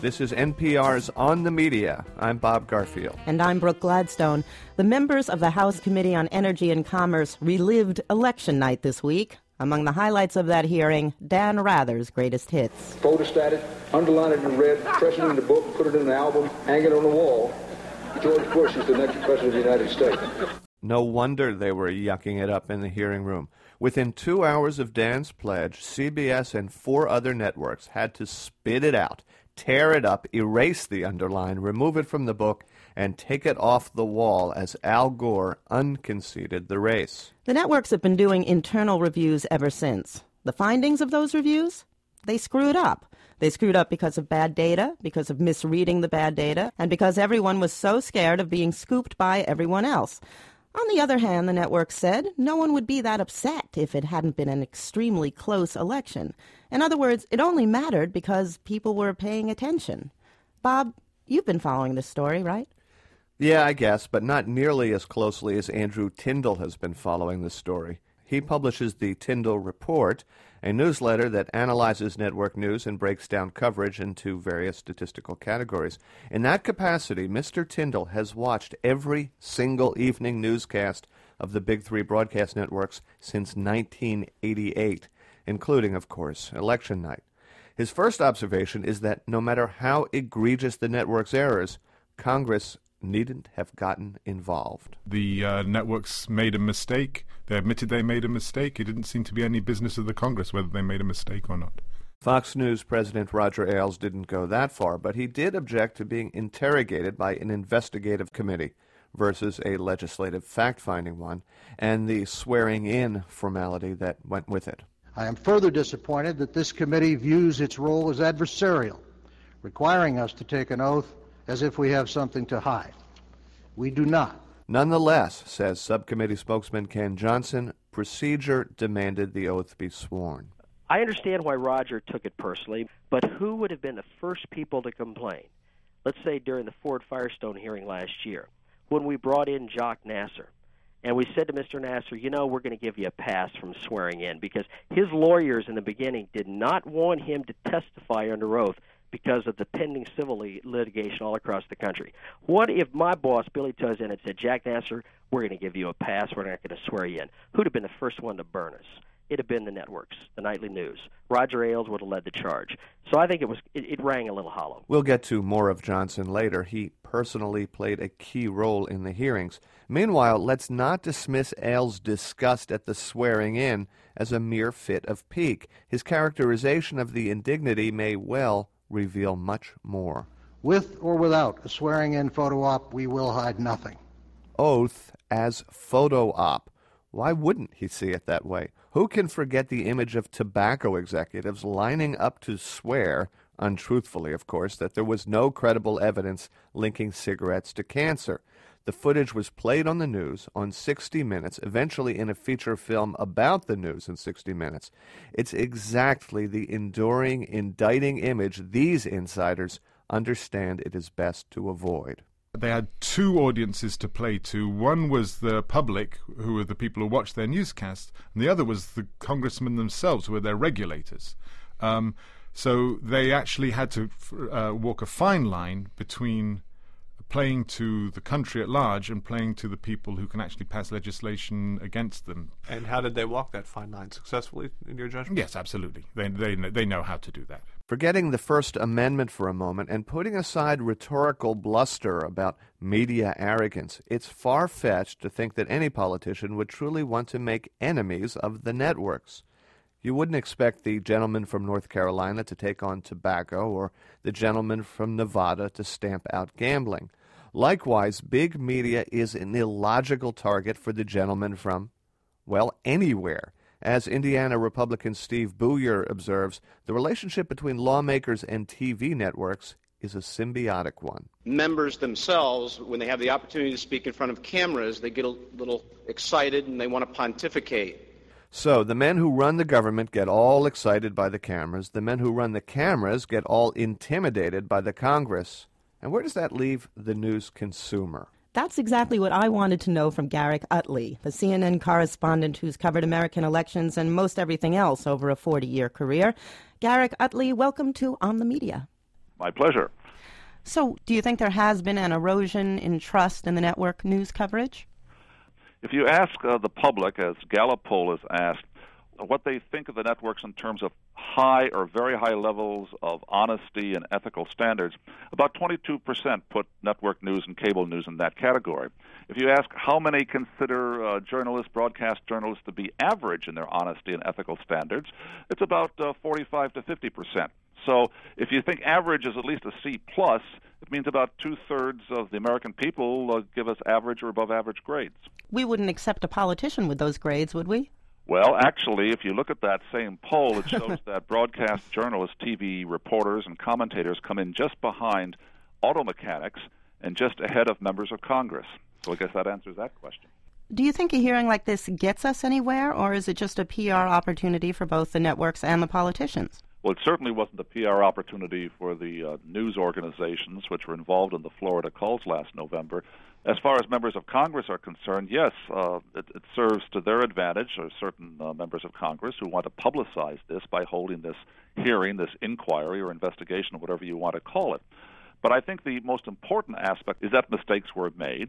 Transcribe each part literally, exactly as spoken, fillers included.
This is N P R's On the Media. I'm Bob Garfield. And I'm Brooke Gladstone. The members of the House Committee on Energy and Commerce relived election night this week. Among the highlights of that hearing, Dan Rather's greatest hits. Photostated, underline it in red, press it in the book, put it in an album, hang it on the wall. George Bush is the next president of the United States. No wonder they were yucking it up in the hearing room. Within two hours of Dan's pledge, C B S and four other networks had to spit it out, tear it up, erase the underline, remove it from the book, and take it off the wall as Al Gore unconceded the race. The networks have been doing internal reviews ever since. The findings of those reviews? They screwed up. They screwed up because of bad data, because of misreading the bad data, and because everyone was so scared of being scooped by everyone else. On the other hand, the network said no one would be that upset if it hadn't been an extremely close election. In other words, it only mattered because people were paying attention. Bob, you've been following this story, right? Yeah, I guess, but not nearly as closely as Andrew Tyndall has been following this story. He publishes the Tyndall Report, a newsletter that analyzes network news and breaks down coverage into various statistical categories. In that capacity, Mister Tyndall has watched every single evening newscast of the big three broadcast networks since nineteen eighty-eight, including, of course, election night. His first observation is that no matter how egregious the network's errors, Congress needn't have gotten involved. The uh, networks made a mistake. They admitted they made a mistake. It didn't seem to be any business of the Congress whether they made a mistake or not. Fox News President Roger Ailes didn't go that far, but he did object to being interrogated by an investigative committee versus a legislative fact-finding one, and the swearing-in formality that went with it. I am further disappointed that this committee views its role as adversarial, requiring us to take an oath as if we have something to hide. We do not. Nonetheless, says subcommittee spokesman Ken Johnson, procedure demanded the oath be sworn. I understand why Roger took it personally, but who would have been the first people to complain? Let's say during the Ford Firestone hearing last year, when we brought in Jacques Nasser, and we said to Mister Nasser, you know, we're going to give you a pass from swearing in, because his lawyers in the beginning did not want him to testify under oath because of the pending civil litigation all across the country. What if my boss, Billy Tuzin, had said, Jack Nasser, we're going to give you a pass, we're not going to swear you in? Who'd have been the first one to burn us? It'd have been the networks, the nightly news. Roger Ailes would have led the charge. So I think it was it, it rang a little hollow. We'll get to more of Johnson later. He personally played a key role in the hearings. Meanwhile, let's not dismiss Ailes' disgust at the swearing in as a mere fit of pique. His characterization of the indignity may well reveal much more. With or without a swearing-in photo op, we will hide nothing. Oath as photo op. Why wouldn't he see it that way? Who can forget the image of tobacco executives lining up to swear, untruthfully of course, that there was no credible evidence linking cigarettes to cancer? The footage was played on the news, on sixty minutes, eventually in a feature film about the news in sixty minutes. It's exactly the enduring, indicting image these insiders understand it is best to avoid. They had two audiences to play to. One was the public, who were the people who watched their newscasts, and the other was the congressmen themselves, who were their regulators. Um, so they actually had to uh, walk a fine line between playing to the country at large and playing to the people who can actually pass legislation against them. And how did they walk that fine line successfully, in your judgment? Yes, absolutely. They they they know how to do that. Forgetting the First Amendment for a moment and putting aside rhetorical bluster about media arrogance, it's far-fetched to think that any politician would truly want to make enemies of the networks. You wouldn't expect the gentleman from North Carolina to take on tobacco or the gentleman from Nevada to stamp out gambling. Likewise, big media is an illogical target for the gentleman from, well, anywhere. As Indiana Republican Steve Booyer observes, the relationship between lawmakers and T V networks is a symbiotic one. Members themselves, when they have the opportunity to speak in front of cameras, they get a little excited and they want to pontificate. So the men who run the government get all excited by the cameras. The men who run the cameras get all intimidated by the Congress. And where does that leave the news consumer? That's exactly what I wanted to know from Garrick Utley, the C N N correspondent who's covered American elections and most everything else over a forty-year career. Garrick Utley, welcome to On the Media. My pleasure. So, do you think there has been an erosion in trust in the network news coverage? If you ask uh, the public, as Gallup poll has asked, what they think of the networks in terms of high or very high levels of honesty and ethical standards, about twenty-two percent put network news and cable news in that category. If you ask how many consider uh, journalists, broadcast journalists, to be average in their honesty and ethical standards, it's about uh, forty-five to fifty percent. So if you think average is at least a C plus, it means about two-thirds of the American people uh, give us average or above average grades. We wouldn't accept a politician with those grades, would we? Well, actually, if you look at that same poll, it shows that broadcast journalists, T V reporters, and commentators come in just behind auto mechanics and just ahead of members of Congress. So I guess that answers that question. Do you think a hearing like this gets us anywhere, or is it just a P R opportunity for both the networks and the politicians? Well, it certainly wasn't a P R opportunity for the uh, news organizations which were involved in the Florida calls last November. As far as members of Congress are concerned, yes, uh, it, it serves to their advantage, or certain uh, members of Congress who want to publicize this by holding this hearing, this inquiry or investigation, whatever you want to call it. But I think the most important aspect is that mistakes were made,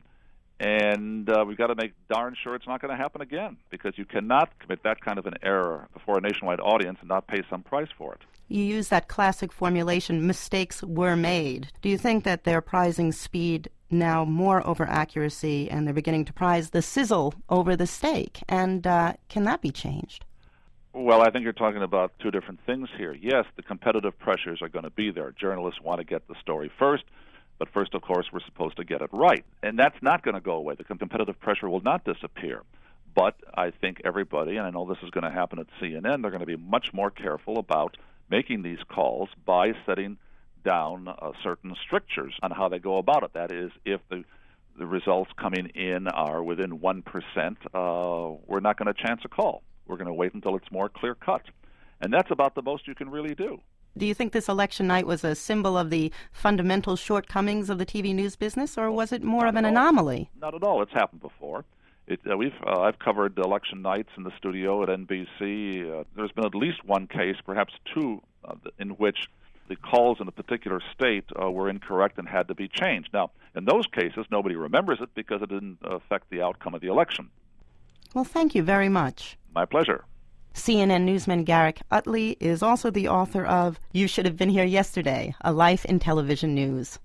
and uh, we've got to make darn sure it's not going to happen again, because you cannot commit that kind of an error before a nationwide audience and not pay some price for it. You use that classic formulation, mistakes were made. Do you think that they're prizing speed now more over accuracy, and they're beginning to prize the sizzle over the steak? And uh, can that be changed? Well, I think you're talking about two different things here. Yes, the competitive pressures are going to be there. Journalists want to get the story first, but first, of course, we're supposed to get it right. And that's not going to go away. The competitive pressure will not disappear. But I think everybody, and I know this is going to happen at C N N, they're going to be much more careful about making these calls by setting down uh, certain strictures on how they go about it. That is, if the the results coming in are within one percent, uh, we're not going to chance a call. We're going to wait until it's more clear-cut. And that's about the most you can really do. Do you think this election night was a symbol of the fundamental shortcomings of the T V news business, or was it more Not of an all. anomaly? Not at all. It's happened before. It, uh, we've uh, I've covered election nights in the studio at N B C. Uh, there's been at least one case, perhaps two, uh, in which the calls in a particular state uh, were incorrect and had to be changed. Now, in those cases, nobody remembers it because it didn't affect the outcome of the election. Well, thank you very much. My pleasure. C N N newsman Garrick Utley is also the author of You Should Have Been Here Yesterday, A Life in Television News.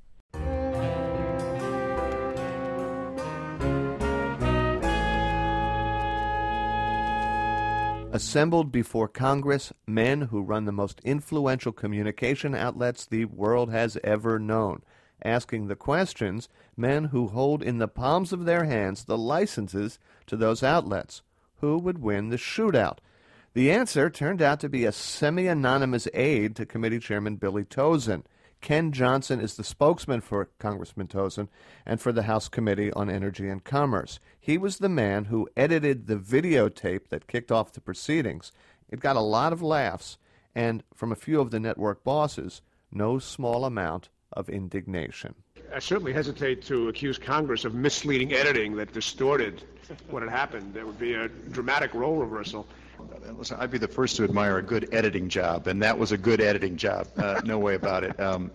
Assembled before Congress, men who run the most influential communication outlets the world has ever known. Asking the questions, men who hold in the palms of their hands the licenses to those outlets. Who would win the shootout? The answer turned out to be a semi-anonymous aide to Committee Chairman Billy Tauzin. Ken Johnson is the spokesman for Congressman Tauzin and for the House Committee on Energy and Commerce. He was the man who edited the videotape that kicked off the proceedings. It got a lot of laughs, and from a few of the network bosses, no small amount of indignation. I certainly hesitate to accuse Congress of misleading editing that distorted what had happened. There would be a dramatic role reversal. Listen, I'd be the first to admire a good editing job, and that was a good editing job. Uh, no way about it. Um,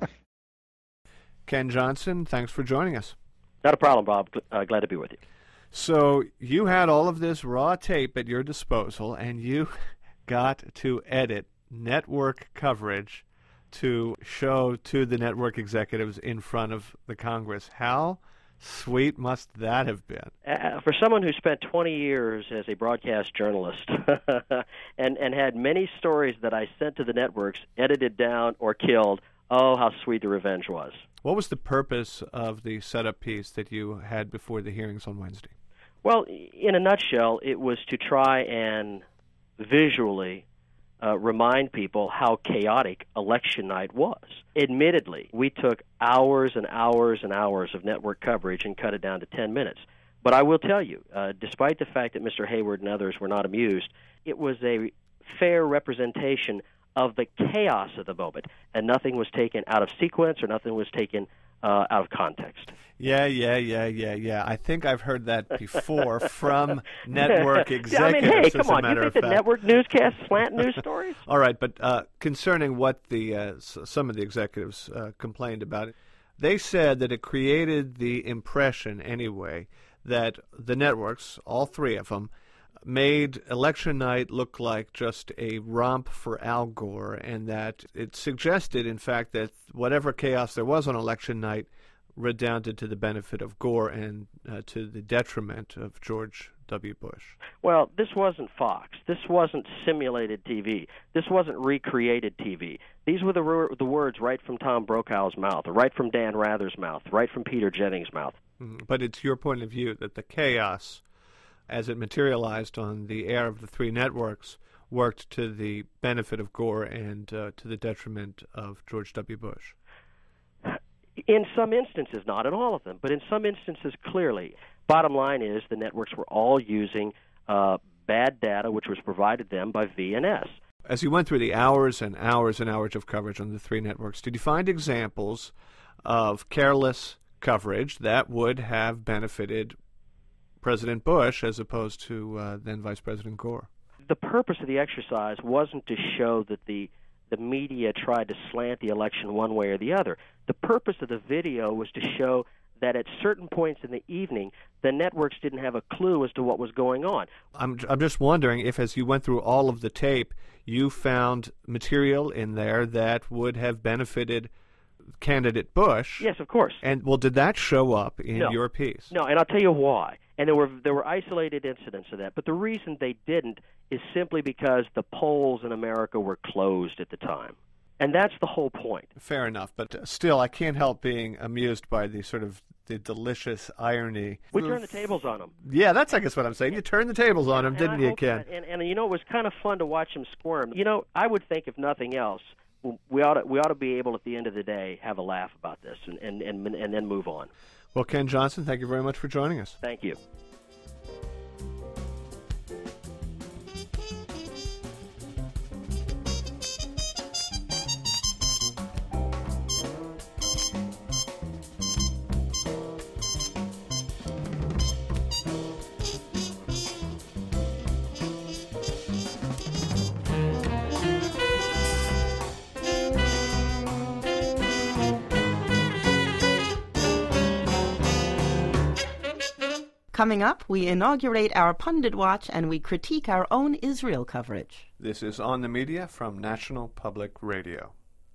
Ken Johnson, thanks for joining us. Not a problem, Bob. Uh, glad to be with you. So you had all of this raw tape at your disposal, and you got to edit network coverage to show to the network executives in front of the Congress. How sweet must that have been? Uh, for someone who spent twenty years as a broadcast journalist and, and had many stories that I sent to the networks, edited down or killed, oh, how sweet the revenge was. What was the purpose of the setup piece that you had before the hearings on Wednesday? Well, in a nutshell, it was to try and visually Uh, remind people how chaotic election night was. Admittedly, we took hours and hours and hours of network coverage and cut it down to ten minutes. But I will tell you, uh, despite the fact that Mister Hayward and others were not amused, it was a fair representation of the chaos of the moment, and nothing was taken out of sequence or nothing was taken uh, out of context. Yeah, yeah, yeah, yeah, yeah. I think I've heard that before from network executives. I mean, hey, as come a on. matter You of think the fact. network newscasts slant news stories? All right, but uh, concerning what the uh, s- some of the executives uh, complained about, it, they said that it created the impression, anyway, that the networks, all three of them, made election night look like just a romp for Al Gore, and that it suggested, in fact, that whatever chaos there was on election night redounded to the benefit of Gore and uh, to the detriment of George W. Bush. Well, this wasn't Fox. This wasn't simulated T V. This wasn't recreated T V. These were the, the words right from Tom Brokaw's mouth, right from Dan Rather's mouth, right from Peter Jennings' mouth. Mm-hmm. But it's your point of view that the chaos, as it materialized on the air of the three networks, worked to the benefit of Gore and uh, to the detriment of George W. Bush. In some instances, not in all of them, but in some instances, clearly. Bottom line is the networks were all using uh, bad data, which was provided them by V N S. As you went through the hours and hours and hours of coverage on the three networks, did you find examples of careless coverage that would have benefited President Bush as opposed to uh, then Vice President Gore? The purpose of the exercise wasn't to show that the the media tried to slant the election one way or the other. The purpose of the video was to show that at certain points in the evening, the networks didn't have a clue as to what was going on. I'm I'm just wondering if, as you went through all of the tape, you found material in there that would have benefited candidate Bush. Yes, of course. And, well, did that show up in No. your piece? No, and I'll tell you why. And there were there were isolated incidents of that. But the reason they didn't is simply because the polls in America were closed at the time. And that's the whole point. Fair enough, but uh, still, I can't help being amused by the sort of the delicious irony. We turned the tables on them. Yeah, that's, I guess, what I'm saying. You turned the tables on them, And didn't I you, hope Ken? that- And, and, you know, it was kind of fun to watch them squirm. You know, I would think, if nothing else, we ought to, we ought to be able, at the end of the day, have a laugh about this and, and, and, and then move on. Well, Ken Johnson, thank you very much for joining us. Thank you. Coming up, we inaugurate our Pundit Watch and we critique our own Israel coverage. This is On the Media from National Public Radio.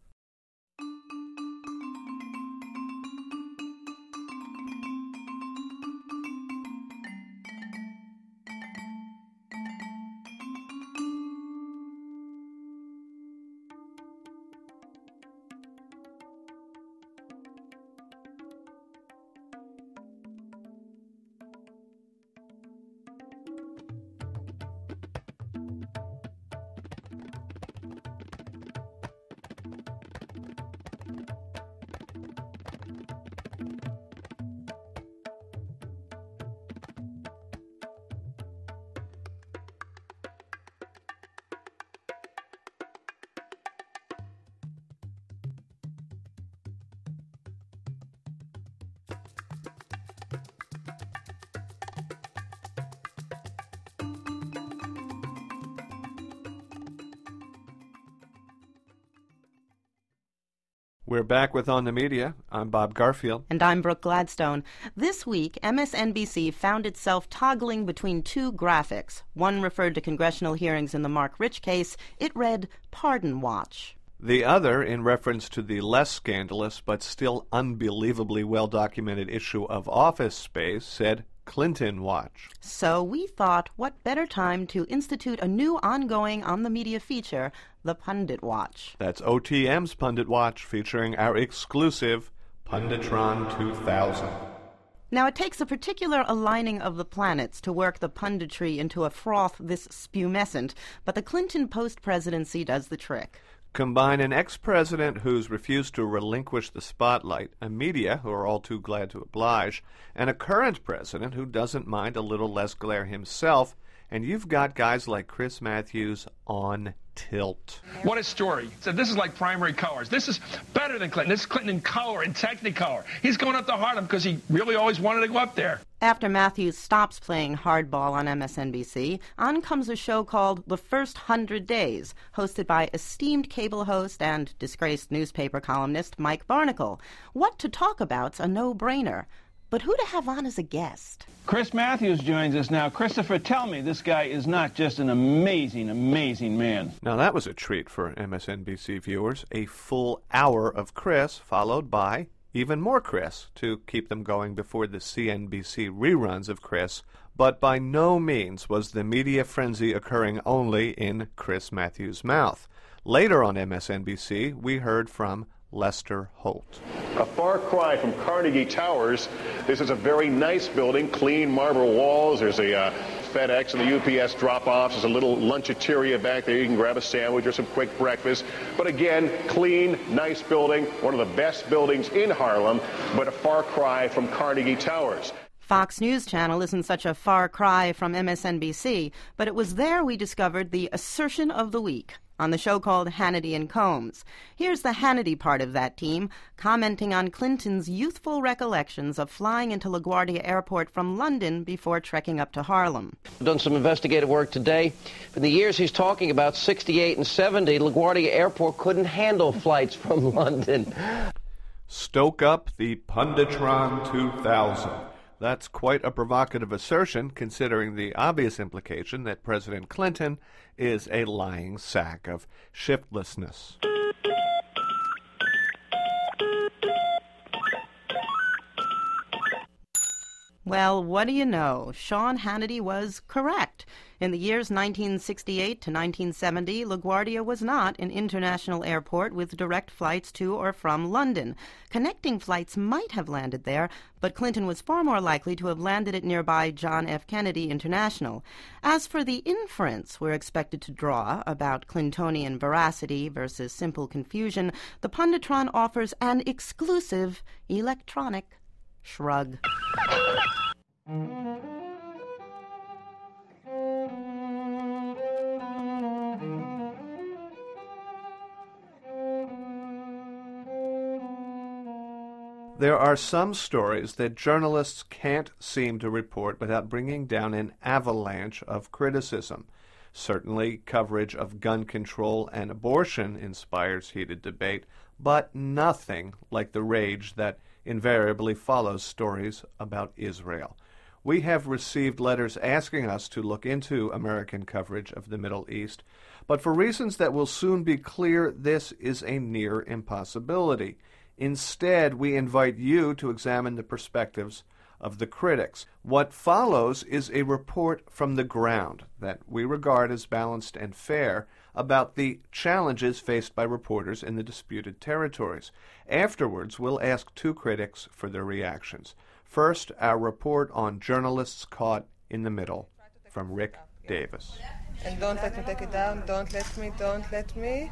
We're back with On the Media. I'm Bob Garfield. And I'm Brooke Gladstone. This week, M S N B C found itself toggling between two graphics. One referred to congressional hearings in the Mark Rich case. It read, Pardon Watch. The other, in reference to the less scandalous but still unbelievably well-documented issue of Office Space, said, Clinton Watch. So we thought, what better time to institute a new ongoing On the Media feature, the Pundit Watch. That's O T M's Pundit Watch, featuring our exclusive Punditron two thousand. Now, it takes a particular aligning of the planets to work the punditry into a froth this spumescent, but the Clinton post-presidency does the trick. Combine an ex-president who's refused to relinquish the spotlight, a media who are all too glad to oblige, and a current president who doesn't mind a little less glare himself, and you've got guys like Chris Matthews on tilt. What a story. So this is like primary colors. This is better than Clinton. This is Clinton in color, in Technicolor. He's going up to Harlem because he really always wanted to go up there. After Matthews stops playing hardball on M S N B C, on comes a show called The First Hundred Days, hosted by esteemed cable host and disgraced newspaper columnist Mike Barnicle. What to talk about's a no-brainer. But who to have on as a guest? Chris Matthews joins us now. Christopher, tell me, this guy is not just an amazing, amazing man. Now that was a treat for M S N B C viewers. A full hour of Chris, followed by even more Chris, to keep them going before the C N B C reruns of Chris. But by no means was the media frenzy occurring only in Chris Matthews' mouth. Later on M S N B C, we heard from Lester Holt. A far cry from Carnegie Towers. This is a very nice building, clean marble walls. There's a uh, FedEx and the U P S drop-offs. There's a little luncheteria back there. You can grab a sandwich or some quick breakfast. But again, clean, nice building, one of the best buildings in Harlem, but a far cry from Carnegie Towers. Fox News Channel isn't such a far cry from M S N B C, but it was there we discovered the assertion of the week on the show called Hannity and Combs. Here's the Hannity part of that team, commenting on Clinton's youthful recollections of flying into LaGuardia Airport from London before trekking up to Harlem. I've done some investigative work today. In the years he's talking about, sixty-eight and seventy, LaGuardia Airport couldn't handle flights from London. Stoke up the Punditron two thousand. That's quite a provocative assertion, considering the obvious implication that President Clinton is a lying sack of shiftlessness. Well, what do you know? Sean Hannity was correct. In the years nineteen sixty-eight to nineteen seventy, LaGuardia was not an international airport with direct flights to or from London. Connecting flights might have landed there, but Clinton was far more likely to have landed at nearby John F. Kennedy International. As for the inference we're expected to draw about Clintonian veracity versus simple confusion, the Punditron offers an exclusive electronic shrug. There are some stories that journalists can't seem to report without bringing down an avalanche of criticism. Certainly, coverage of gun control and abortion inspires heated debate, but nothing like the rage that invariably follows stories about Israel. We have received letters asking us to look into American coverage of the Middle East, but for reasons that will soon be clear, this is a near impossibility. Instead, we invite you to examine the perspectives of the critics. What follows is a report from the ground that we regard as balanced and fair about the challenges faced by reporters in the disputed territories. Afterwards, we'll ask two critics for their reactions. First, our report on journalists caught in the middle from Rick Davis. And don't let me take it down. Don't let me, don't let me.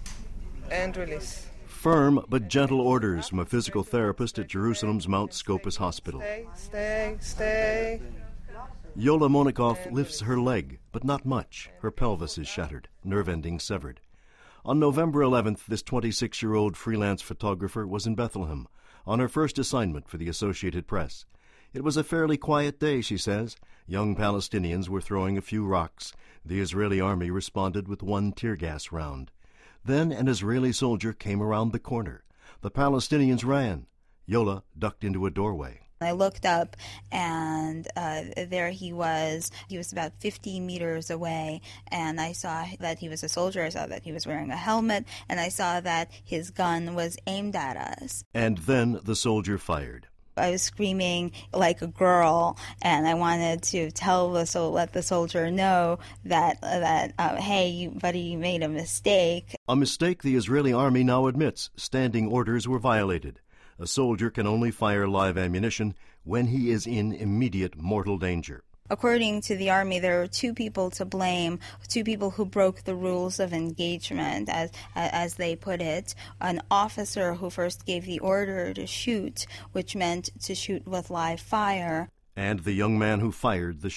And release. Firm but gentle orders from a physical therapist at Jerusalem's Mount Scopus Hospital. Stay, stay, stay. Yola Monikoff lifts her leg, but not much. Her pelvis is shattered, nerve endings severed. On November eleventh, this twenty-six-year-old freelance photographer was in Bethlehem on her first assignment for the Associated Press. It was a fairly quiet day, she says. Young Palestinians were throwing a few rocks. The Israeli army responded with one tear gas round. Then an Israeli soldier came around the corner. The Palestinians ran. Yola ducked into a doorway. I looked up, and uh, there he was. He was about fifty meters away, and I saw that he was a soldier. I saw that he was wearing a helmet, and I saw that his gun was aimed at us. And then the soldier fired. I was screaming like a girl, and I wanted to tell the so let the soldier know that that uh, hey, you, buddy, you made a mistake. A mistake the Israeli army now admits. Standing orders were violated. A soldier can only fire live ammunition when he is in immediate mortal danger. According to the Army, there are two people to blame, two people who broke the rules of engagement, as as they put it. An officer who first gave the order to shoot, which meant to shoot with live fire. And the young man who fired the shot.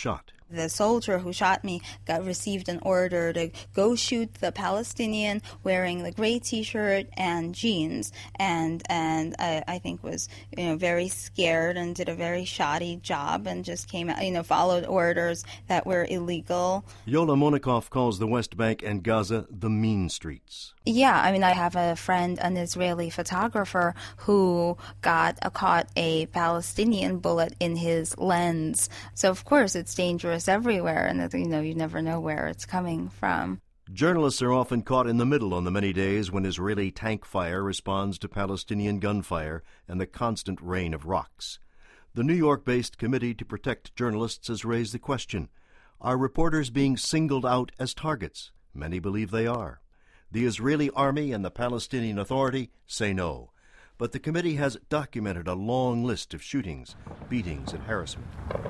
The soldier who shot me got received an order to go shoot the Palestinian wearing the gray T-shirt and jeans, and and I, I think was you know very scared and did a very shoddy job and just came out you know followed orders that were illegal. Yola Monikoff calls the West Bank and Gaza the mean streets. Yeah, I mean, I have a friend, an Israeli photographer, who got a, caught a Palestinian bullet in his lens. So, of course, it's dangerous everywhere, and, you know, you never know where it's coming from. Journalists are often caught in the middle on the many days when Israeli tank fire responds to Palestinian gunfire and the constant rain of rocks. The New York-based Committee to Protect Journalists has raised the question, are reporters being singled out as targets? Many believe they are. The Israeli Army and the Palestinian Authority say no. But the committee has documented a long list of shootings, beatings, and harassment.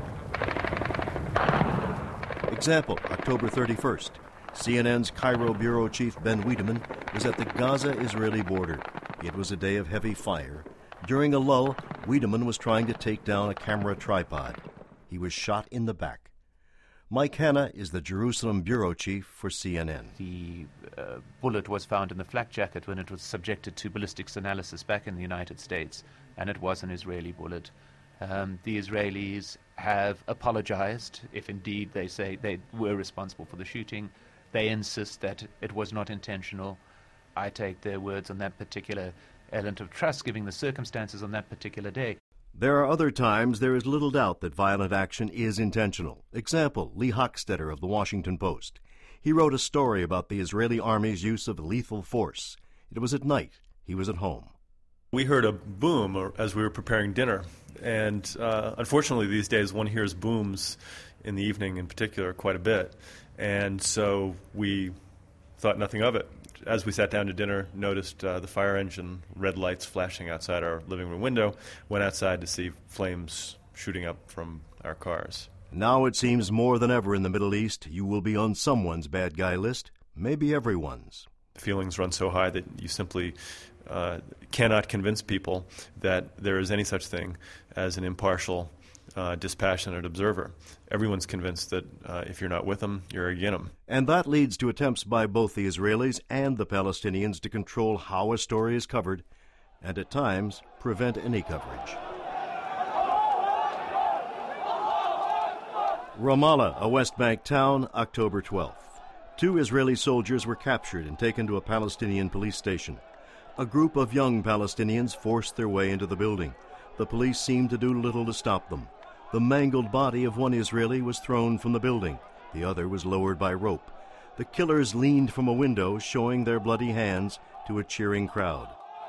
Example, October thirty-first. C N N's Cairo bureau chief Ben Wiedemann was at the Gaza-Israeli border. It was a day of heavy fire. During a lull, Wiedemann was trying to take down a camera tripod. He was shot in the back. Mike Hanna is the Jerusalem bureau chief for C N N. The uh, bullet was found in the flak jacket when it was subjected to ballistics analysis back in the United States, and it was an Israeli bullet. Um, the Israelis have apologized, if indeed they say they were responsible for the shooting. They insist that it was not intentional. I take their words on that particular element of trust, given the circumstances on that particular day. There are other times there is little doubt that violent action is intentional. Example, Lee Hochstetter of the Washington Post. He wrote a story about the Israeli army's use of lethal force. It was at night. He was at home. We heard a boom as we were preparing dinner, and uh, unfortunately these days one hears booms in the evening in particular quite a bit, and so we thought nothing of it. As we sat down to dinner, noticed uh, the fire engine, red lights flashing outside our living room window, went outside to see flames shooting up from our cars. Now it seems more than ever in the Middle East, you will be on someone's bad guy list, maybe everyone's. Feelings run so high that you simply uh, cannot convince people that there is any such thing as an impartial, uh, dispassionate observer. Everyone's convinced that uh, if you're not with them, you're against them. And that leads to attempts by both the Israelis and the Palestinians to control how a story is covered, and at times prevent any coverage. Ramallah, a West Bank town, October twelfth. Two Israeli soldiers were captured and taken to a Palestinian police station. A group of young Palestinians forced their way into the building. The police seemed to do little to stop them. The mangled body of one Israeli was thrown from the building. The other was lowered by rope. The killers leaned from a window, showing their bloody hands to a cheering crowd.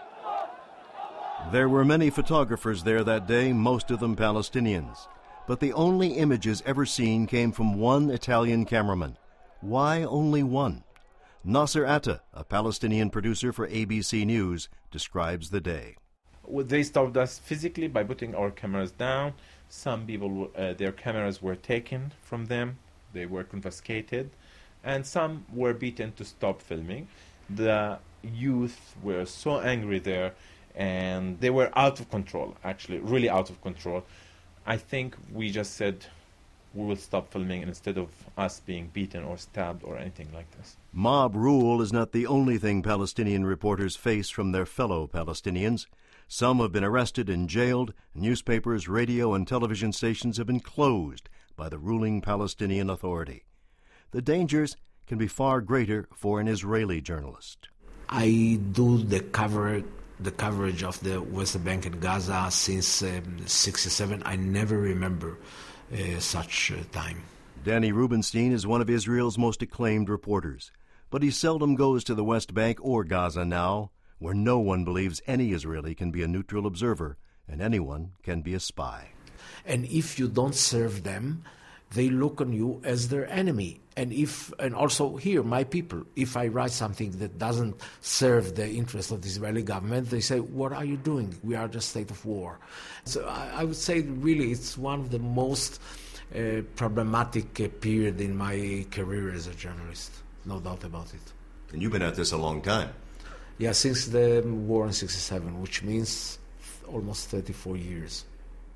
There were many photographers there that day, most of them Palestinians. But the only images ever seen came from one Italian cameraman. Why only one? Nasser Atta, a Palestinian producer for A B C News, describes the day. They stopped us physically by putting our cameras down. Some people, uh, their cameras were taken from them. They were confiscated. And some were beaten to stop filming. The youth were so angry there, and they were out of control, actually, really out of control. I think we just said we will stop filming instead of us being beaten or stabbed or anything like this. Mob rule is not the only thing Palestinian reporters face from their fellow Palestinians. Some have been arrested and jailed. Newspapers, radio, and television stations have been closed by the ruling Palestinian Authority. The dangers can be far greater for an Israeli journalist. I do the cover, the coverage of the West Bank and Gaza since um, sixty-seven. I never remember uh, such a time. Danny Rubenstein is one of Israel's most acclaimed reporters, but he seldom goes to the West Bank or Gaza now, where no one believes any Israeli can be a neutral observer and anyone can be a spy. And if you don't serve them, they look on you as their enemy. And if, and also here, my people, if I write something that doesn't serve the interest of the Israeli government, they say, what are you doing? We are just state of war. So I, I would say really it's one of the most uh, problematic uh, period in my career as a journalist, no doubt about it. And you've been at this a long time. Yeah, since the war in sixty-seven, which means almost thirty-four years.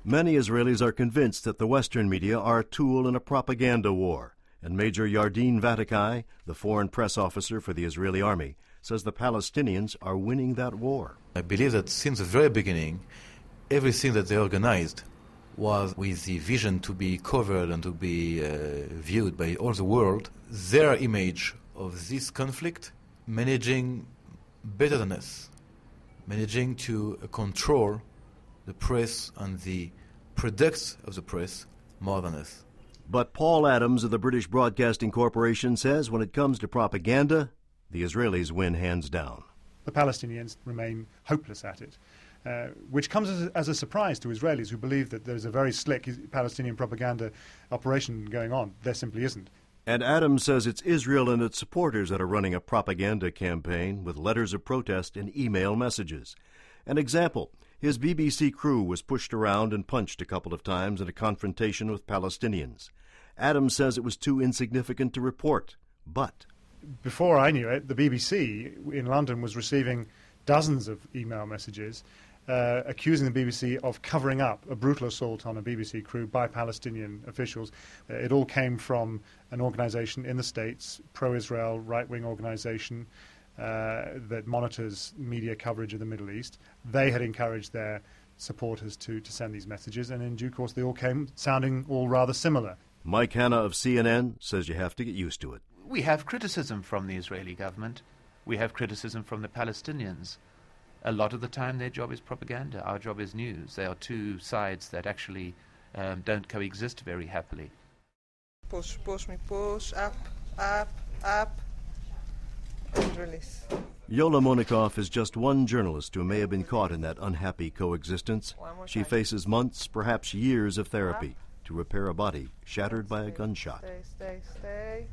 Many Israelis are convinced that the Western media are a tool in a propaganda war, and Major Yardin Vatakai, the foreign press officer for the Israeli army, says the Palestinians are winning that war. I believe that since the very beginning, everything that they organized was with the vision to be covered and to be uh, viewed by all the world. Their image of this conflict, managing better than us, managing to uh, control the press and the products of the press more than us. But Paul Adams of the British Broadcasting Corporation says when it comes to propaganda, the Israelis win hands down. The Palestinians remain hopeless at it, uh, which comes as a, as a surprise to Israelis who believe that there's a very slick Palestinian propaganda operation going on. There simply isn't. And Adams says it's Israel and its supporters that are running a propaganda campaign with letters of protest and email messages. An example, his B B C crew was pushed around and punched a couple of times in a confrontation with Palestinians. Adams says it was too insignificant to report, but... Before I knew it, the B B C in London was receiving dozens of email messages uh, accusing the B B C of covering up a brutal assault on a B B C crew by Palestinian officials. Uh, it all came from an organization in the States, pro-Israel, right-wing organization, uh, that monitors media coverage of the Middle East. They had encouraged their supporters to, to send these messages, and in due course they all came sounding all rather similar. Mike Hanna of C N N says you have to get used to it. We have criticism from the Israeli government. We have criticism from the Palestinians. A lot of the time their job is propaganda. Our job is news. They are two sides that actually um, don't coexist very happily. Push, push me, push, up, up, up, and release. Yola Monikoff is just one journalist who may have been caught in that unhappy coexistence. She faces months, perhaps years of therapy to repair a body shattered by a gunshot. Stay, stay, stay.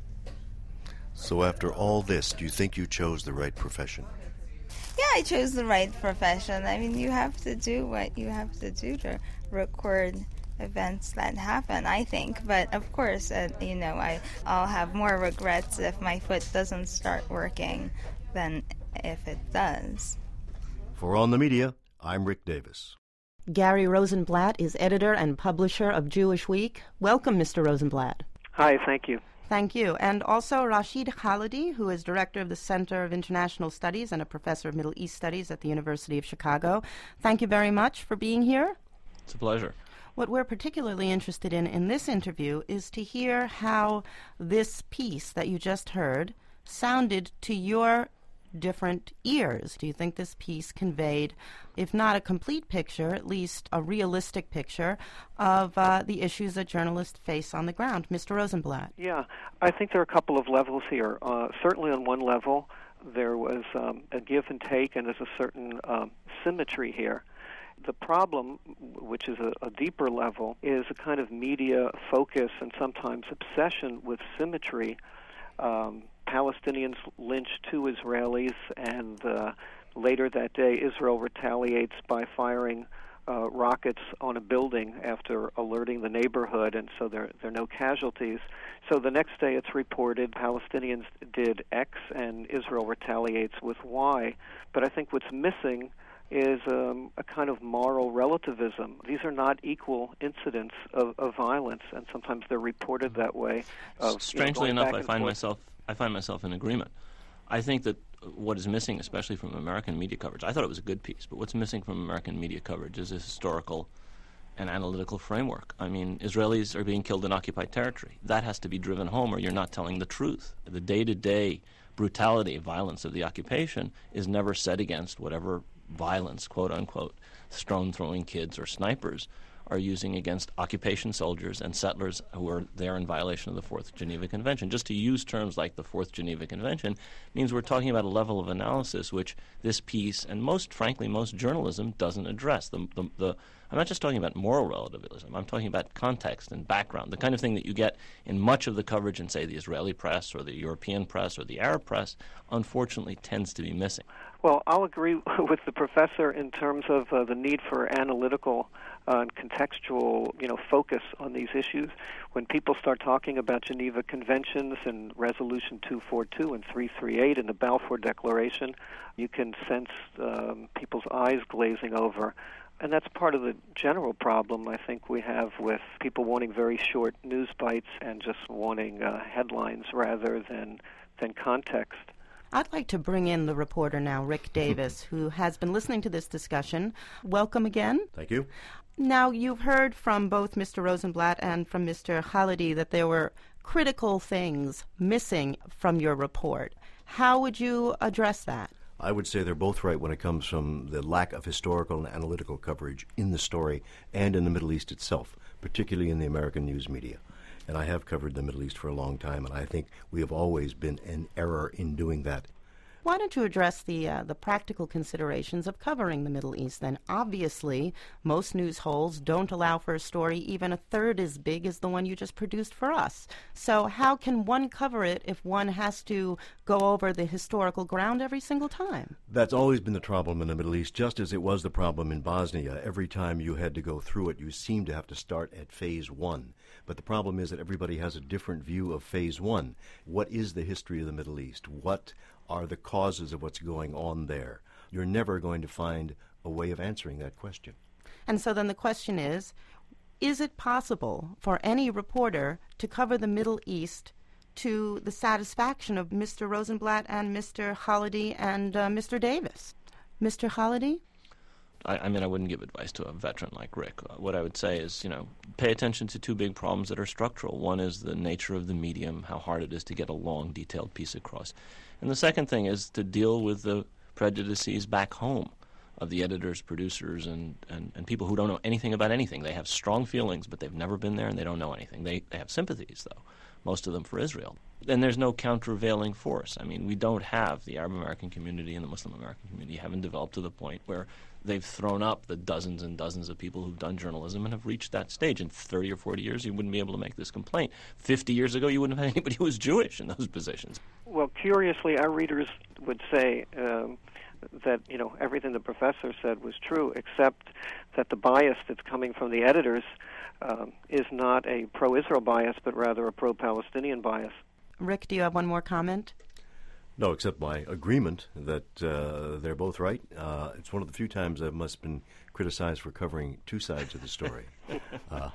So after all this, do you think you chose the right profession? Yeah, I chose the right profession. I mean, you have to do what you have to do to record events that happen, I think. But of course, uh, you know, I, I'll have more regrets if my foot doesn't start working than if it does. For On the Media, I'm Rick Davis. Gary Rosenblatt is editor and publisher of Jewish Week. Welcome, Mister Rosenblatt. Hi, thank you. Thank you. And also Rashid Khalidi, who is director of the Center of International Studies and a professor of Middle East Studies at the University of Chicago. Thank you very much for being here. It's a pleasure. What we're particularly interested in in this interview is to hear how this piece that you just heard sounded to your different ears. Do you think this piece conveyed, if not a complete picture, at least a realistic picture of uh, the issues that journalists face on the ground? Mister Rosenblatt. Yeah, I think there are a couple of levels here. Uh, certainly on one level, there was um, a give and take, and there's a certain um, symmetry here. The problem, which is a, a deeper level, is a kind of media focus and sometimes obsession with symmetry. Um, Palestinians lynched two Israelis, and uh, later that day Israel retaliates by firing uh, rockets on a building after alerting the neighborhood, and so there, there are no casualties. So the next day it's reported Palestinians did X and Israel retaliates with Y. But I think what's missing is um, a kind of moral relativism. These are not equal incidents of, of violence, and sometimes they're reported that way. Of, Strangely you know, enough, I find forth. myself I find myself in agreement. I think that what is missing, especially from American media coverage, I thought it was a good piece, but what's missing from American media coverage is a historical and analytical framework. I mean, Israelis are being killed in occupied territory. That has to be driven home, or you're not telling the truth. The day-to-day brutality, violence of the occupation is never set against whatever violence, quote-unquote, stone-throwing kids or snipers are using against occupation soldiers and settlers who are there in violation of the Fourth Geneva Convention. Just to use terms like the Fourth Geneva Convention means we're talking about a level of analysis which this piece, and most frankly, most journalism doesn't address. The, the, the, I'm not just talking about moral relativism. I'm talking about context and background, the kind of thing that you get in much of the coverage in, say, the Israeli press or the European press or the Arab press, unfortunately tends to be missing. Well, I'll agree with the professor in terms of uh, the need for analytical uh, and contextual, you know, focus on these issues. When people start talking about Geneva Conventions and Resolution two forty-two and three thirty-eight and the Balfour Declaration, you can sense um, people's eyes glazing over. And that's part of the general problem I think we have with people wanting very short news bites and just wanting uh, headlines rather than than context. I'd like to bring in the reporter now, Rick Davis, who has been listening to this discussion. Welcome again. Thank you. Now, you've heard from both Mister Rosenblatt and from Mister Khalidi that there were critical things missing from your report. How would you address that? I would say they're both right when it comes from the lack of historical and analytical coverage in the story and in the Middle East itself, particularly in the American news media. And I have covered the Middle East for a long time, and I think we have always been in error in doing that. Why don't you address the uh, the practical considerations of covering the Middle East then? Obviously, most news holes don't allow for a story even a third as big as the one you just produced for us. So how can one cover it if one has to go over the historical ground every single time? That's always been the problem in the Middle East, just as it was the problem in Bosnia. Every time you had to go through it, you seemed to have to start at phase one. But the problem is that everybody has a different view of phase one. What is the history of the Middle East? What are the causes of what's going on there? You're never going to find a way of answering that question. And so then the question is, is it possible for any reporter to cover the Middle East to the satisfaction of Mister Rosenblatt and Mister Khalidi and uh, Mister Davis? Mister Khalidi? I, I mean, I wouldn't give advice to a veteran like Rick. Uh, what I would say is, you know, pay attention to two big problems that are structural. One is the nature of the medium, how hard it is to get a long, detailed piece across. And the second thing is to deal with the prejudices back home of the editors, producers, and, and, and people who don't know anything about anything. They have strong feelings, but they've never been there and they don't know anything. They, they have sympathies, though, most of them for Israel. And there's no countervailing force. I mean, we don't have the Arab American community and the Muslim American community haven't developed to the point where they've thrown up the dozens and dozens of people who've done journalism and have reached that stage. In thirty or forty years, you wouldn't be able to make this complaint. fifty years ago, you wouldn't have had anybody who was Jewish in those positions. Well, curiously, our readers would say um, that, you know, everything the professor said was true, except that the bias that's coming from the editors um, is not a pro-Israel bias, but rather a pro-Palestinian bias. Rick, do you have one more comment? No, except my agreement that uh, they're both right. Uh, it's one of the few times I must have been criticized for covering two sides of the story. Uh,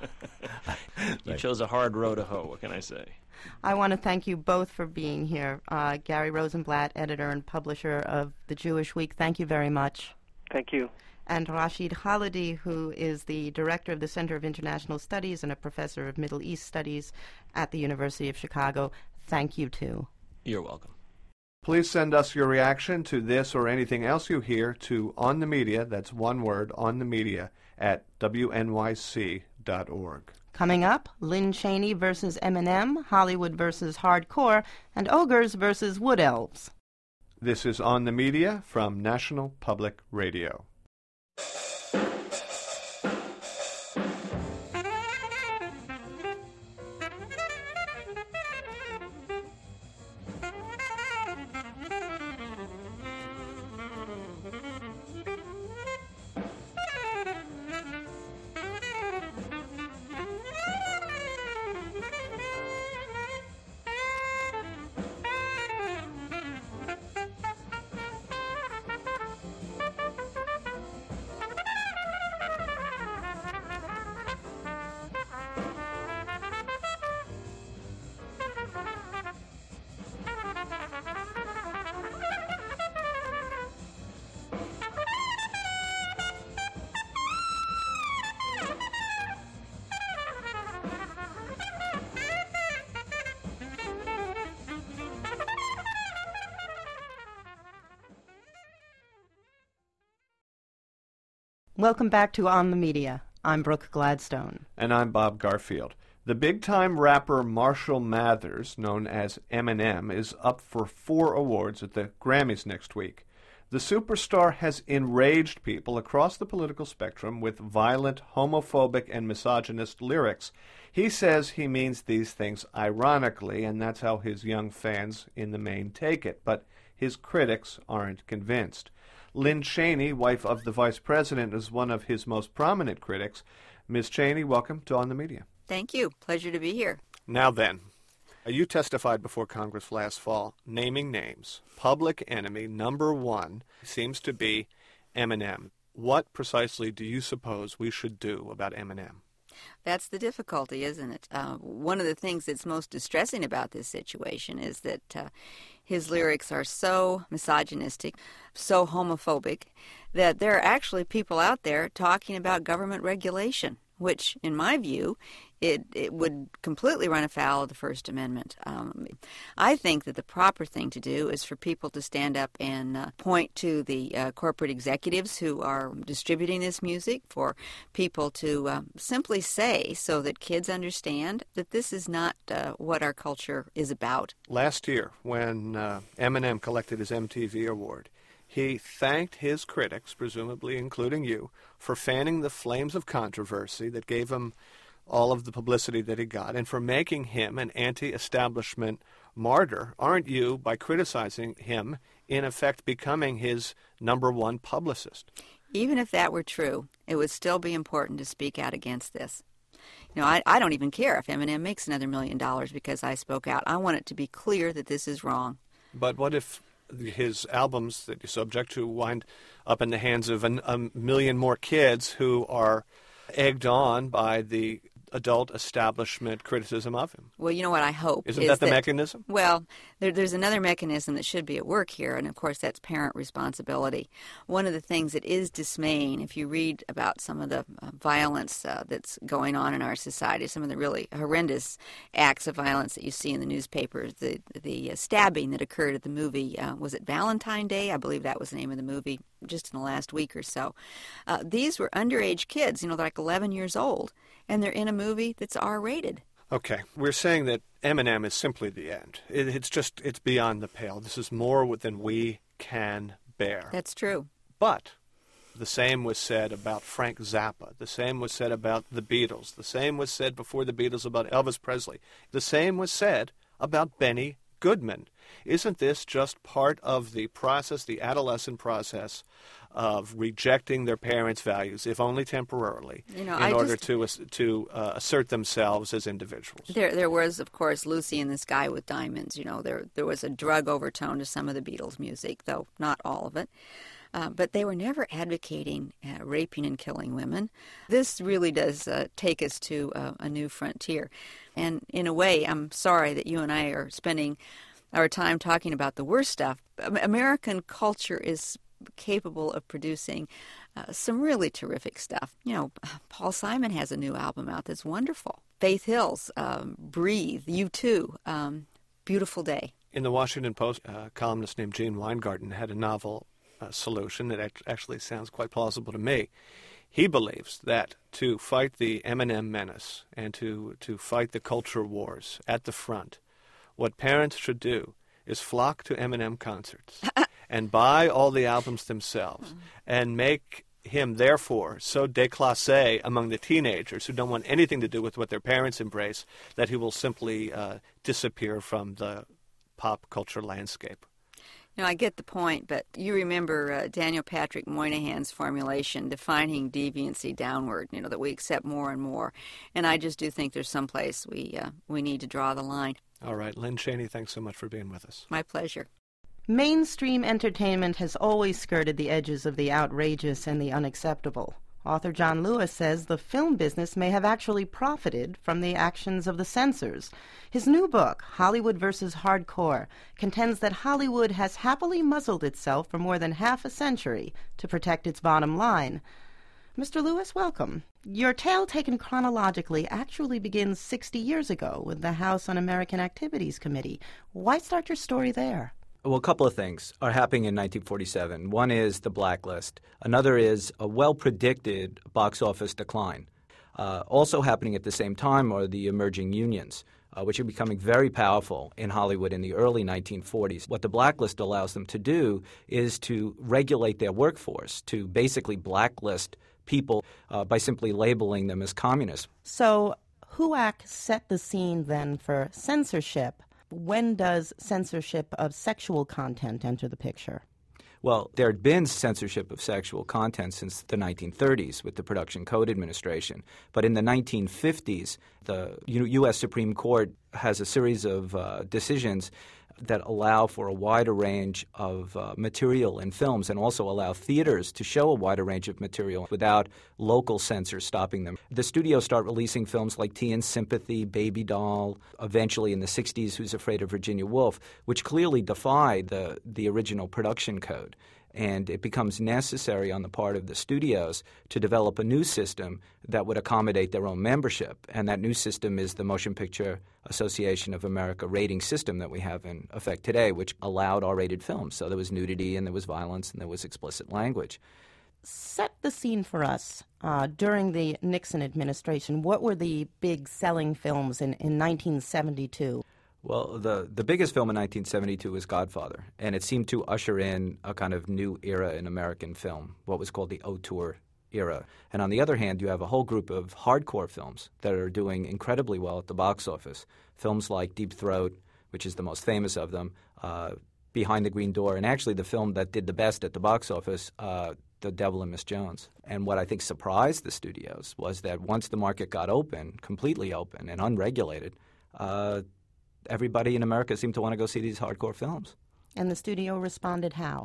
you chose a hard row to hoe, what can I say? I want to thank you both for being here. Uh, Gary Rosenblatt, editor and publisher of The Jewish Week, thank you very much. Thank you. And Rashid Khalidi, who is the director of the Center of International Studies and a professor of Middle East Studies at the University of Chicago, thank you too. You're welcome. Please send us your reaction to this or anything else you hear to On the Media, that's one word, On the Media, at W N Y C dot org. Coming up, Lynn Cheney versus Eminem, Hollywood versus Hardcore, and Ogres versus Wood Elves. This is On the Media from National Public Radio. Welcome back to On the Media. I'm Brooke Gladstone. And I'm Bob Garfield. The big-time rapper Marshall Mathers, known as Eminem, is up for four awards at the Grammys next week. The superstar has enraged people across the political spectrum with violent, homophobic, and misogynist lyrics. He says he means these things ironically, and that's how his young fans in the main take it, but his critics aren't convinced. Lynn Cheney, wife of the vice president, is one of his most prominent critics. Miz Cheney, welcome to On the Media. Thank you. Pleasure to be here. Now then, you testified before Congress last fall, naming names. Public enemy number one seems to be Eminem. what precisely do you suppose we should do about Eminem? That's the difficulty, isn't it? Uh, one of the things that's most distressing about this situation is that uh, his lyrics are so misogynistic, so homophobic, that there are actually people out there talking about government regulation, which, in my view, it, it would completely run afoul of the First Amendment. Um, I think that the proper thing to do is for people to stand up and uh, point to the uh, corporate executives who are distributing this music, for people to uh, simply say, so that kids understand, that this is not uh, what our culture is about. Last year, when uh, Eminem collected his M T V award, he thanked his critics, presumably including you, for fanning the flames of controversy that gave him all of the publicity that he got, and for making him an anti-establishment martyr. Aren't you, by criticizing him, in effect becoming his number one publicist? Even if that were true, it would still be important to speak out against this. You know, I, I don't even care if Eminem makes another million dollars because I spoke out. I want it to be clear that this is wrong. But what if his albums that you're subject to wind up in the hands of an, a million more kids who are egged on by the adult establishment criticism of him? Well, you know what I hope Isn't is that the that, mechanism? Well, there, there's another mechanism that should be at work here, and of course that's parent responsibility. One of the things that is dismaying, if you read about some of the uh, violence uh, that's going on in our society, some of the really horrendous acts of violence that you see in the newspapers, the the uh, stabbing that occurred at the movie, uh, was it Valentine Day? I believe that was the name of the movie, just in the last week or so. Uh, these were underage kids, you know, they're like eleven years old, and they're in a movie that's R-rated. Okay, we're saying that Eminem is simply the end. It, it's just, it's beyond the pale. This is more than we can bear. That's true. But the same was said about Frank Zappa. The same was said about the Beatles. The same was said before the Beatles about Elvis Presley. The same was said about Benny Goodman. Isn't this just part of the process, the adolescent process, of rejecting their parents' values, if only temporarily, you know, in I order just, to to uh, assert themselves as individuals? There, there was, of course, Lucy and the Sky with Diamonds. You know, there there was a drug overtone to some of the Beatles' music, though not all of it. Uh, but they were never advocating uh, raping and killing women. This really does uh, take us to uh, a new frontier. And in a way, I'm sorry that you and I are spending our time talking about the worst stuff. American culture is capable of producing uh, some really terrific stuff. You know, Paul Simon has a new album out that's wonderful. Faith Hill's um, Breathe, U two, um, Beautiful Day. In the Washington Post, a columnist named Gene Weingarten had a novel uh, solution that act- actually sounds quite plausible to me. He believes that to fight the Eminem menace and to, to fight the culture wars at the front, what parents should do is flock to Eminem concerts and buy all the albums themselves and make him, therefore, so déclassé among the teenagers who don't want anything to do with what their parents embrace that he will simply uh, disappear from the pop culture landscape. You know, I get the point, but you remember uh, Daniel Patrick Moynihan's formulation defining deviancy downward, you know, that we accept more and more. And I just do think there's some place we, uh, we need to draw the line. All right. Lynn Cheney, thanks so much for being with us. My pleasure. Mainstream entertainment has always skirted the edges of the outrageous and the unacceptable. Author John Lewis says the film business may have actually profited from the actions of the censors. His new book, Hollywood versus Hardcore, contends that Hollywood has happily muzzled itself for more than half a century to protect its bottom line. Mister Lewis, welcome. Your tale, taken chronologically, actually begins sixty years ago with the House Un-American Activities Committee. Why start your story there? Well, a couple of things are happening in nineteen forty-seven. One is the blacklist. Another is a well-predicted box office decline. Uh, also happening at the same time are the emerging unions, uh, which are becoming very powerful in Hollywood in the early nineteen forties. What the blacklist allows them to do is to regulate their workforce, to basically blacklist people uh, by simply labeling them as communists. So H U A C set the scene then for censorship. When does censorship of sexual content enter the picture? Well, there had been censorship of sexual content since the nineteen thirties with the Production Code Administration. But in the nineteen fifties, the U S Supreme Court has a series of uh, decisions that allow for a wider range of uh, material in films and also allow theaters to show a wider range of material without local censors stopping them. The studios start releasing films like Tea and Sympathy, Baby Doll, eventually in the sixties Who's Afraid of Virginia Woolf, which clearly defy the, the original production code. And it becomes necessary on the part of the studios to develop a new system that would accommodate their own membership. And that new system is the Motion Picture Association of America rating system that we have in effect today, which allowed R-rated films. So there was nudity and there was violence and there was explicit language. Set the scene for us. Uh, during the Nixon administration, what were the big selling films in, in nineteen seventy-two? Well, the, the biggest film in nineteen seventy-two was Godfather, and it seemed to usher in a kind of new era in American film, what was called the auteur era. And on the other hand, you have a whole group of hardcore films that are doing incredibly well at the box office. Films like Deep Throat, which is the most famous of them, uh, Behind the Green Door, and actually the film that did the best at the box office, uh, The Devil and Miss Jones. And what I think surprised the studios was that once the market got open, completely open and unregulated, uh, everybody in America seemed to want to go see these hardcore films. And the studio responded how?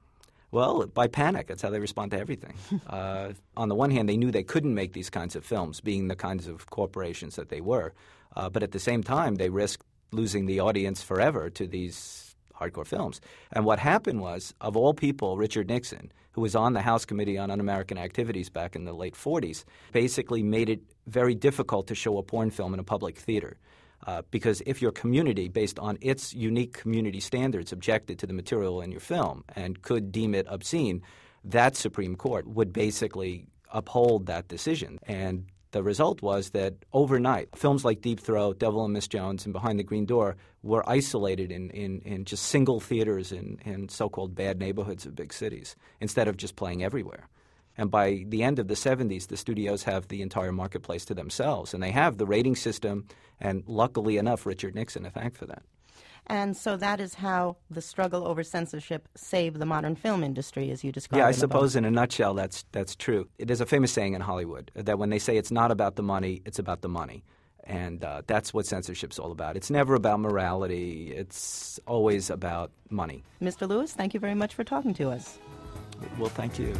Well, by panic. That's how they respond to everything. uh, on the one hand, they knew they couldn't make these kinds of films, being the kinds of corporations that they were. Uh, but at the same time, they risked losing the audience forever to these hardcore films. And what happened was, of all people, Richard Nixon, who was on the House Committee on Un-American Activities back in the late forties, basically made it very difficult to show a porn film in a public theater. Uh, because if your community, based on its unique community standards, objected to the material in your film and could deem it obscene, that Supreme Court would basically uphold that decision. And the result was that overnight, films like Deep Throat, Devil and Miss Jones, and Behind the Green Door were isolated in, in, in just single theaters in, in so-called bad neighborhoods of big cities, instead of just playing everywhere. And by the end of the seventies, the studios have the entire marketplace to themselves. And they have the rating system, and luckily enough, Richard Nixon to thank for that. And so that is how the struggle over censorship saved the modern film industry, as you described. Yeah, I in suppose in a nutshell that's that's true. There's a famous saying in Hollywood that when they say it's not about the money, it's about the money. And uh, that's what censorship's all about. It's never about morality. It's always about money. Mister Lewis, thank you very much for talking to us. Well, thank you.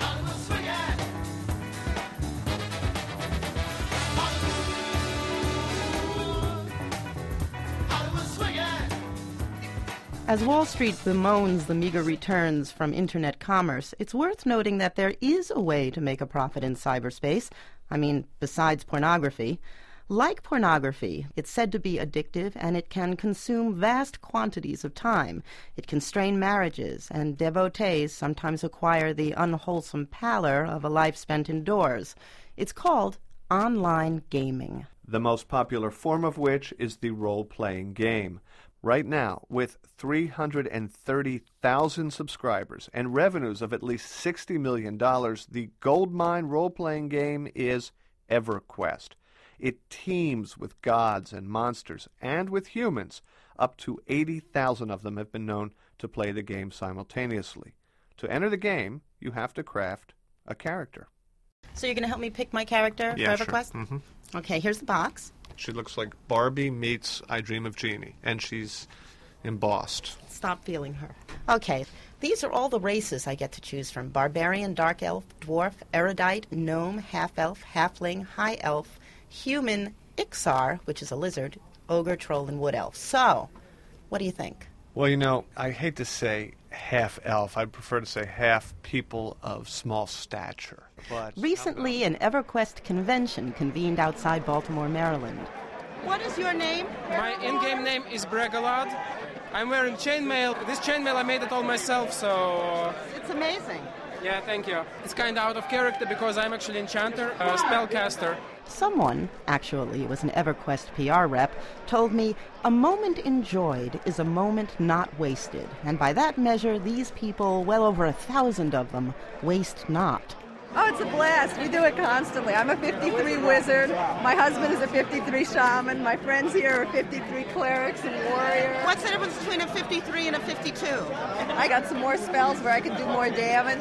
As Wall Street bemoans the meager returns from Internet commerce, it's worth noting that there is a way to make a profit in cyberspace. I mean, besides pornography. Like pornography, it's said to be addictive, and it can consume vast quantities of time. It can strain marriages, and devotees sometimes acquire the unwholesome pallor of a life spent indoors. It's called online gaming. The most popular form of which is the role-playing game. Right now, with three hundred thirty thousand subscribers and revenues of at least sixty million dollars, the goldmine role-playing game is EverQuest. It teems with gods and monsters and with humans. Up to eighty thousand of them have been known to play the game simultaneously. To enter the game, you have to craft a character. So you're going to help me pick my character Yeah, for EverQuest? sure. Mm-hmm. Okay, here's the box. She looks like Barbie meets I Dream of Jeannie, and she's embossed. Stop feeling her. Okay, these are all the races I get to choose from. Barbarian, Dark Elf, Dwarf, Erudite, Gnome, Half-Elf, Halfling, High Elf, Human, Ixar, which is a lizard, Ogre, Troll, and Wood Elf. So, what do you think? Well, you know, I hate to say half-elf. I'd prefer to say half people of small stature. But Recently, an EverQuest convention convened outside Baltimore, Maryland. What is your name? My in-game name is Bregalad. I'm wearing chainmail. This chainmail, I made it all myself, so... It's amazing. Yeah, thank you. It's kind of out of character because I'm actually enchanter, uh, spellcaster. Someone, actually it was an EverQuest P R rep, told me, a moment enjoyed is a moment not wasted. And by that measure, these people, well over a thousand of them, waste not. Oh, it's a blast. We do it constantly. I'm a fifty-three wizard. My husband is a fifty-three shaman. My friends here are fifty-three clerics and warriors. What's the difference between a fifty-three and a fifty-two? I got some more spells where I can do more damage.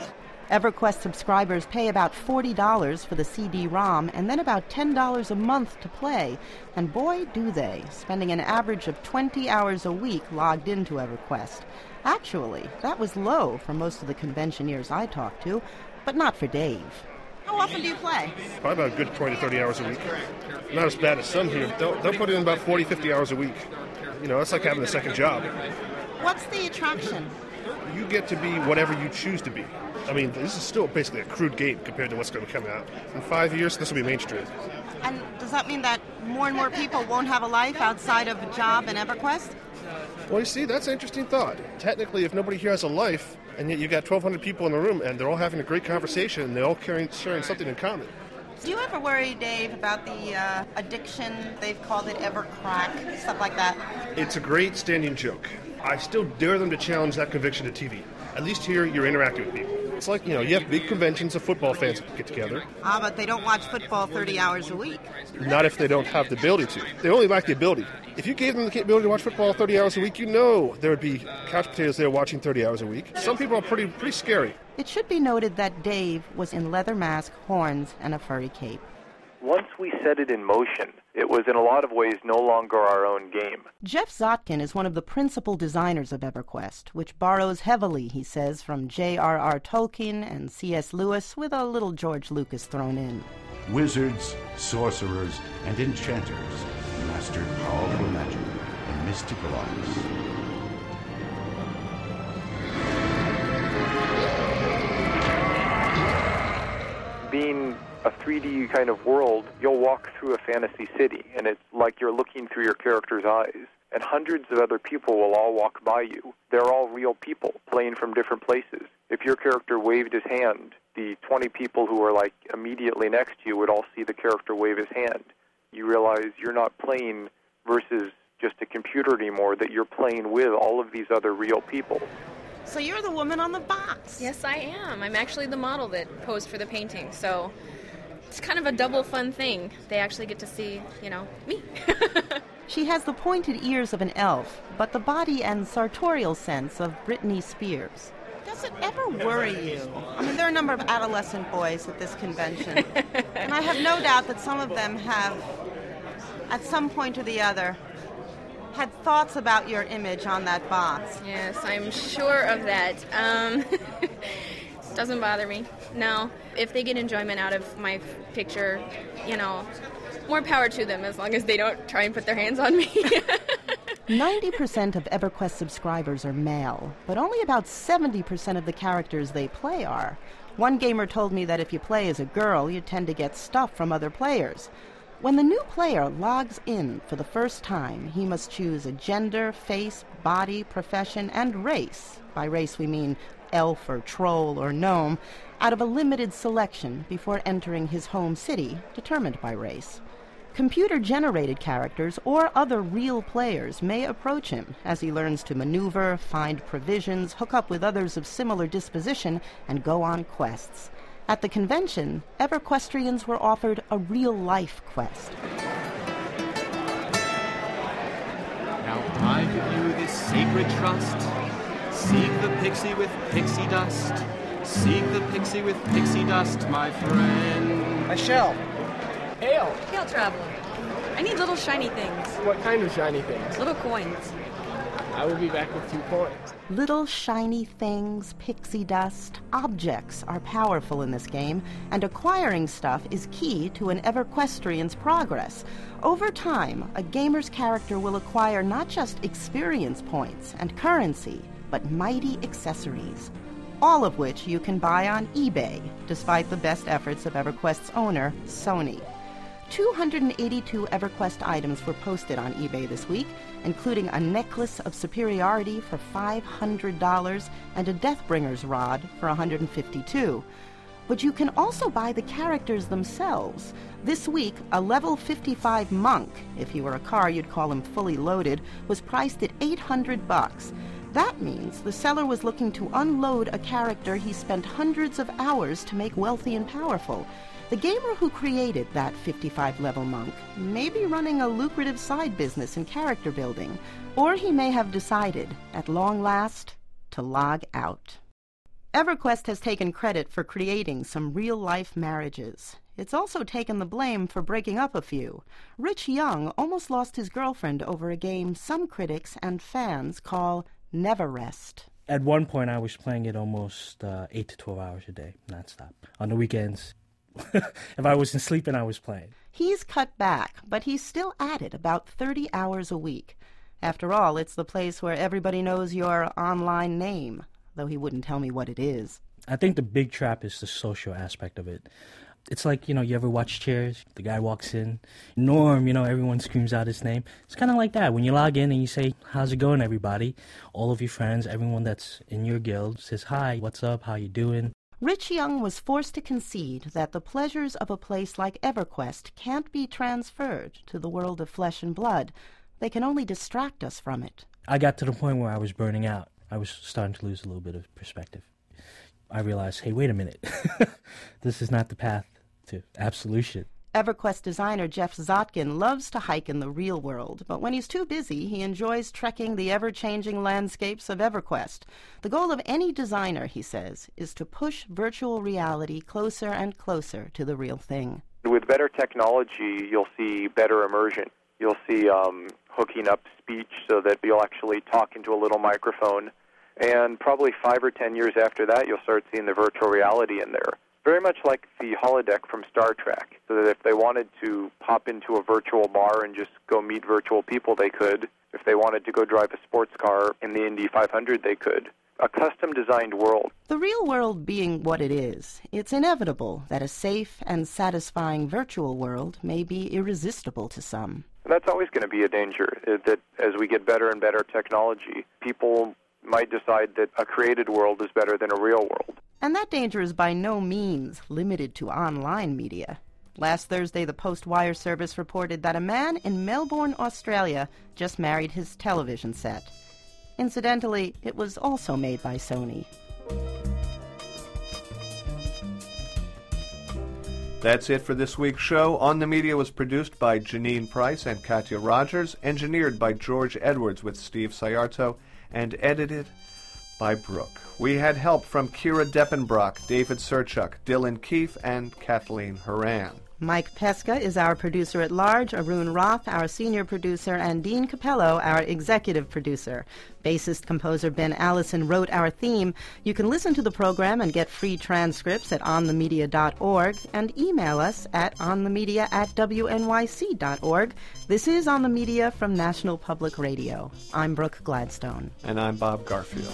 EverQuest subscribers pay about forty dollars for the C D ROM and then about ten dollars a month to play. And boy, do they, spending an average of twenty hours a week logged into EverQuest. Actually, that was low for most of the conventioneers I talked to, but not for Dave. How often do you play? Probably about a good twenty to thirty hours a week. Not as bad as some here. They'll, they'll put in about forty, fifty hours a week. You know, it's like having a second job. What's the attraction? You get to be whatever you choose to be. I mean, this is still basically a crude game compared to what's going to come out. In five years, this will be mainstream. And does that mean that more and more people won't have a life outside of a job and EverQuest? Well, you see, that's an interesting thought. Technically, if nobody here has a life, and yet you've got twelve hundred people in the room, and they're all having a great conversation, and they're all carrying, sharing something in common. Do you ever worry, Dave, about the uh, addiction, they've called it Evercrack, stuff like that? It's a great standing joke. I still dare them to challenge that conviction to T V. At least here, you're interacting with people. It's like, you know, you have big conventions of football fans get together. Ah, but they don't watch football thirty hours a week. Not if they don't have the ability to. They only lack the ability. If you gave them the ability to watch football thirty hours a week, you know there would be couch potatoes there watching thirty hours a week. Some people are pretty pretty scary. It should be noted that Dave was in leather mask, horns, and a furry cape. Once we set it in motion, it was in a lot of ways no longer our own game. Jeff Zotkin is one of the principal designers of EverQuest, which borrows heavily, he says, from J R R Tolkien and C S Lewis, with a little George Lucas thrown in. Wizards, sorcerers, and enchanters mastered powerful magic and mystical arts. Being a three D kind of world, you'll walk through a fantasy city, and it's like you're looking through your character's eyes. And hundreds of other people will all walk by you. They're all real people, playing from different places. If your character waved his hand, the twenty people who are like immediately next to you would all see the character wave his hand. You realize you're not playing versus just a computer anymore, that you're playing with all of these other real people. So you're the woman on the box. Yes, I am. I'm actually the model that posed for the painting, so it's kind of a double fun thing. They actually get to see, you know, me. She has the pointed ears of an elf, but the body and sartorial sense of Britney Spears. Does it ever worry you? I mean, there are a number of adolescent boys at this convention, and I have no doubt that some of them have, at some point or the other, had thoughts about your image on that box. Yes, I'm sure of that. Um, doesn't bother me. No. If they get enjoyment out of my picture, you know, more power to them, as long as they don't try and put their hands on me. ninety percent of EverQuest subscribers are male, but only about seventy percent of the characters they play are. One gamer told me that if you play as a girl, you tend to get stuff from other players. When the new player logs in for the first time, he must choose a gender, face, body, profession, and race. By race we mean elf or troll or gnome, out of a limited selection before entering his home city, determined by race. Computer-generated characters or other real players may approach him as he learns to maneuver, find provisions, hook up with others of similar disposition, and go on quests. At the convention, EverQuestrians were offered a real-life quest. Now I give you this sacred trust. Seek the pixie with pixie dust. Seek the pixie with pixie dust, my friend. I shall. Hail. Hail, traveler. I need little shiny things. What kind of shiny things? Little coins. I will be back with two coins. Little shiny things, pixie dust, objects are powerful in this game, and acquiring stuff is key to an EverQuestrian's progress. Over time, a gamer's character will acquire not just experience points and currency, but mighty accessories, all of which you can buy on eBay, despite the best efforts of EverQuest's owner, Sony. two hundred eighty-two EverQuest items were posted on eBay this week, including a necklace of superiority for five hundred dollars and a Deathbringer's rod for one hundred fifty-two dollars. But you can also buy the characters themselves. This week, a level fifty-five monk, if he were a car you'd call him fully loaded, was priced at eight hundred bucks. That means the seller was looking to unload a character he spent hundreds of hours to make wealthy and powerful. The gamer who created that fifty-five level monk may be running a lucrative side business in character building, or he may have decided, at long last, to log out. EverQuest has taken credit for creating some real-life marriages. It's also taken the blame for breaking up a few. Rich Young almost lost his girlfriend over a game some critics and fans call Never Rest. At one point, I was playing it almost uh, eight to twelve hours a day, nonstop. On the weekends, if I wasn't sleeping, I was playing. He's cut back, but he's still at it about thirty hours a week. After all, it's the place where everybody knows your online name, though he wouldn't tell me what it is. I think the big trap is the social aspect of it. It's like, you know, you ever watch Cheers? The guy walks in, Norm, you know, everyone screams out his name. It's kind of like that. When you log in and you say, how's it going, everybody? All of your friends, everyone that's in your guild says, hi, what's up, how you doing? Rich Young was forced to concede that the pleasures of a place like EverQuest can't be transferred to the world of flesh and blood. They can only distract us from it. I got to the point where I was burning out. I was starting to lose a little bit of perspective. I realized, hey, wait a minute. This is not the path to absolution. EverQuest designer Jeff Zotkin loves to hike in the real world, but when he's too busy, he enjoys trekking the ever-changing landscapes of EverQuest. The goal of any designer, he says, is to push virtual reality closer and closer to the real thing. With better technology, you'll see better immersion. You'll see um, hooking up speech so that you'll actually talk into a little microphone. And probably five or ten years after that, you'll start seeing the virtual reality in there. Very much like the holodeck from Star Trek, so that if they wanted to pop into a virtual bar and just go meet virtual people, they could. If they wanted to go drive a sports car in the Indy five hundred, they could. A custom-designed world. The real world being what it is, it's inevitable that a safe and satisfying virtual world may be irresistible to some. That's always going to be a danger, that as we get better and better technology, people might decide that a created world is better than a real world. And that danger is by no means limited to online media. Last Thursday, the Post-Wire service reported that a man in Melbourne, Australia, just married his television set. Incidentally, it was also made by Sony. That's it for this week's show. On the Media was produced by Janine Price and Katya Rogers, engineered by George Edwards with Steve Sayarto, and edited by Brooke. We had help from Kira Deppenbrock, David Serchuk, Dylan Keefe, and Kathleen Horan. Mike Pesca is our producer at large, Arun Roth, our senior producer, and Dean Capello, our executive producer. Bassist composer Ben Allison wrote our theme. You can listen to the program and get free transcripts at on the media dot org and email us at onthemedia at w n y c dot org. This is On the Media from National Public Radio. I'm Brooke Gladstone. And I'm Bob Garfield.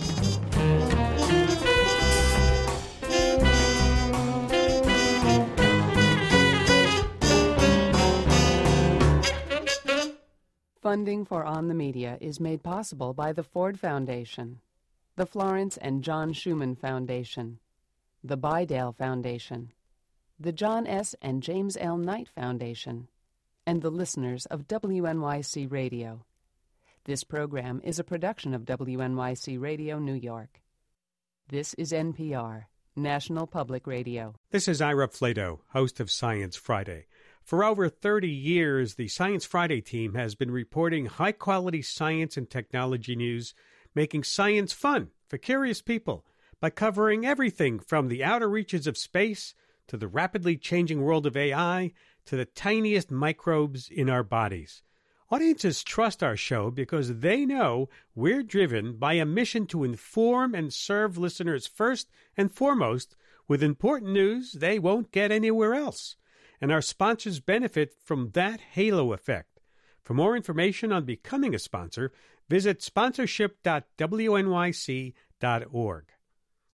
Funding for On the Media is made possible by the Ford Foundation, the Florence and John Schumann Foundation, the Bydale Foundation, the John S. and James L. Knight Foundation, and the listeners of W N Y C Radio. This program is a production of W N Y C Radio New York. This is N P R, National Public Radio. This is Ira Flato, host of Science Friday. For over thirty years, the Science Friday team has been reporting high-quality science and technology news, making science fun for curious people by covering everything from the outer reaches of space to the rapidly changing world of A I to the tiniest microbes in our bodies. Audiences trust our show because they know we're driven by a mission to inform and serve listeners first and foremost with important news they won't get anywhere else. And our sponsors benefit from that halo effect. For more information on becoming a sponsor, visit sponsorship dot w n y c dot org.